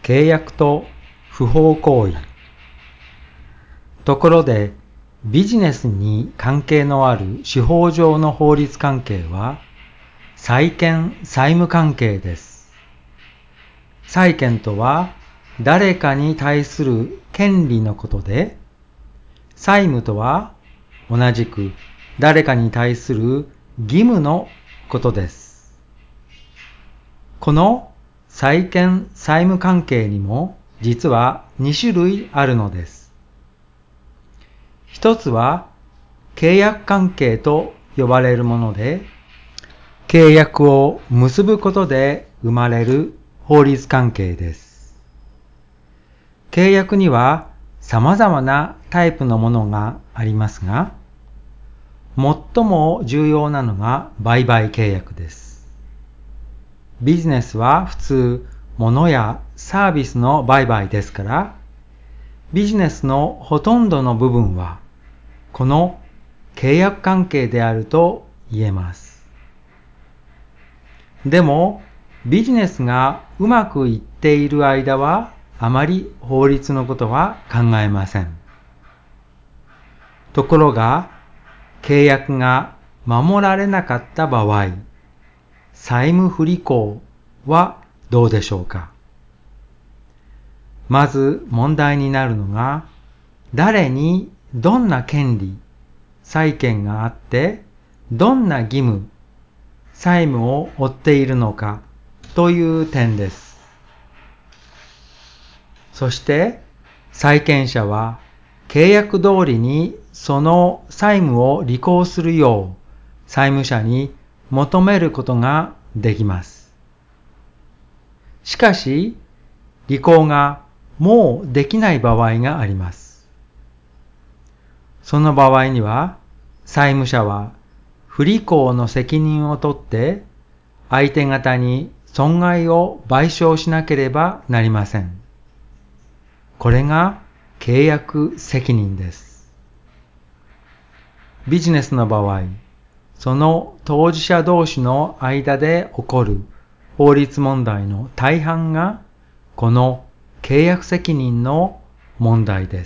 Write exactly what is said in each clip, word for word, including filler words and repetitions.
契約と不法行為。ところで、ビジネスに関係のある司法上の法律関係は、債権・債務関係です。債権とは、誰かに対する権利のことで、債務とは、同じく誰かに対する義務のことです。この債権・債務関係にも実はに種類あるのです。一つは契約関係と呼ばれるもので、契約を結ぶことで生まれる法律関係です。契約には様々なタイプのものがありますが、最も重要なのが売買契約です。ビジネスは普通、物やサービスの売買ですから、ビジネスのほとんどの部分は、この契約関係であると言えます。でも、ビジネスがうまくいっている間は、あまり法律のことは考えません。ところが、契約が守られなかった場合、債務不履行はどうでしょうか。まず問題になるのが、誰にどんな権利、債権があって、どんな義務、債務を負っているのかという点です。そして、債権者は契約通りにその債務を履行するよう債務者に求めることができます。しかし、履行がもうできない場合があります。その場合には、債務者は不履行の責任を取って相手方に損害を賠償しなければなりません。これが契約責任です。ビジネスの場合、その当事者同士の間で起こる法律問題の大半がこの契約責任の問題です。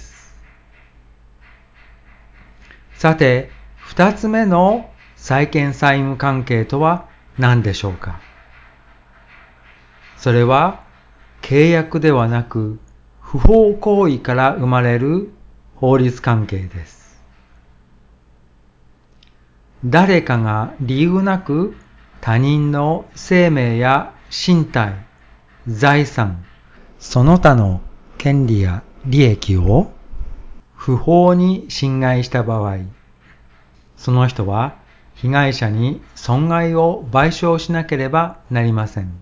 さて、二つ目の債権債務関係とは何でしょうか。それは契約ではなく不法行為から生まれる法律関係です。誰かが理由なく他人の生命や身体、財産、その他の権利や利益を不法に侵害した場合、その人は被害者に損害を賠償しなければなりません。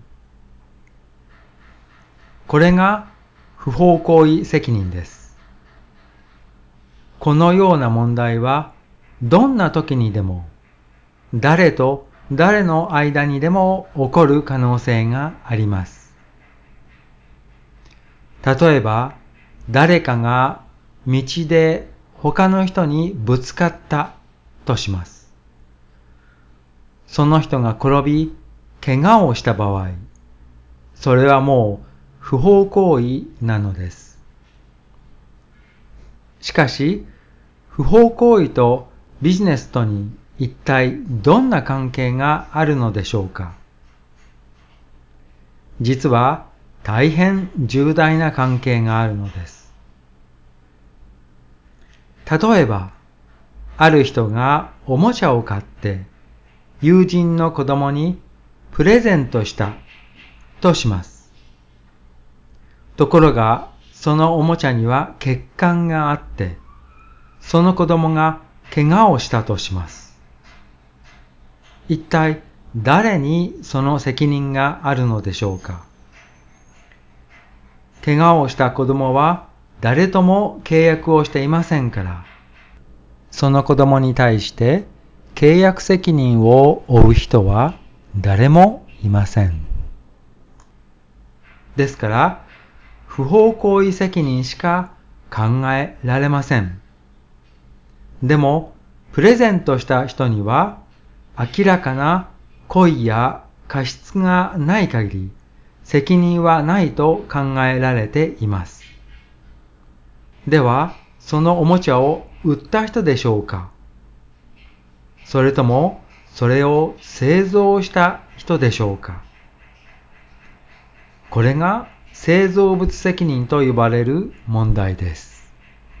これが不法行為責任です。このような問題はどんな時にでも誰と誰の間にでも起こる可能性があります。例えば、誰かが道で他の人にぶつかったとします。その人が転び、怪我をした場合、それはもう不法行為なのです。しかし、不法行為とビジネスとに一体どんな関係があるのでしょうか。実は大変重大な関係があるのです。例えば、ある人がおもちゃを買って友人の子供にプレゼントしたとします。ところが、そのおもちゃには欠陥があって、その子供が怪我をしたとします。一体誰にその責任があるのでしょうか。怪我をした子供は誰とも契約をしていませんから、その子供に対して契約責任を負う人は誰もいません。ですから、不法行為責任しか考えられません。でも、プレゼントした人には明らかな故意や過失がない限り、 責任はないと考えられています。では、そのおもちゃを売った人でしょうか？それとも、それを製造した人でしょうか？これが製造物責任と呼ばれる問題です。